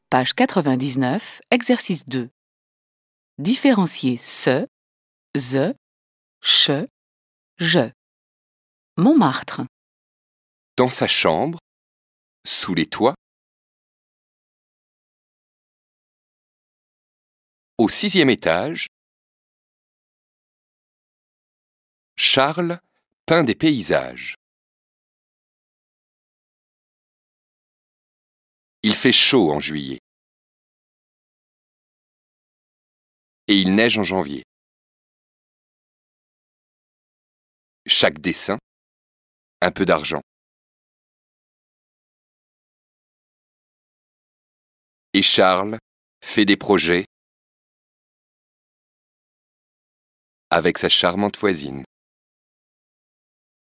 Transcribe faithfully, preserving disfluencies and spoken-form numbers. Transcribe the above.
Page quatre-vingt-dix-neuf, exercice deux. Différencier ce, ze, che, je. Montmartre. Dans sa chambre, sous les toits, au sixième étage, Charles peint des paysages. Il fait chaud en juillet. Et il neige en janvier. Chaque dessin, un peu d'argent. Et Charles fait des projets avec sa charmante voisine.